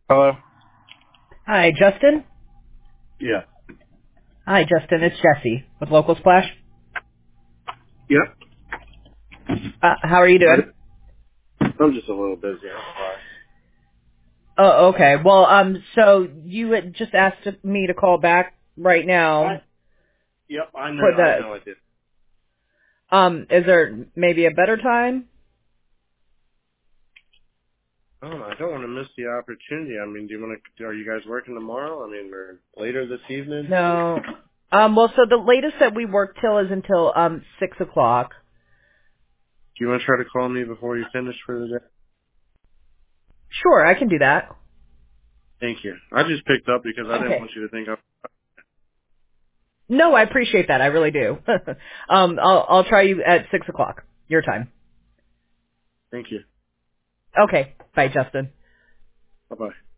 Hello? Hi, Justin. Yeah. Hi, Justin. It's Jesse with Local Splash. Yep. How are you doing? I'm just a little busy. I'm sorry. Oh, okay. Well, so you had just asked me to call back right now Yep, I know. for I know I did. is there maybe a better time? I don't want to miss the opportunity. I mean, are you guys working tomorrow? I mean, or later this evening? No. Well, so the latest that we work till is until 6 o'clock. Do you want to try to call me before you finish for the day? Sure, I can do that. Thank you. I just picked up because I didn't Okay. want you to think I... No, I appreciate that. I really do. I'll try you at 6 o'clock, your time. Thank you. Okay. Bye, Justin. Bye-bye.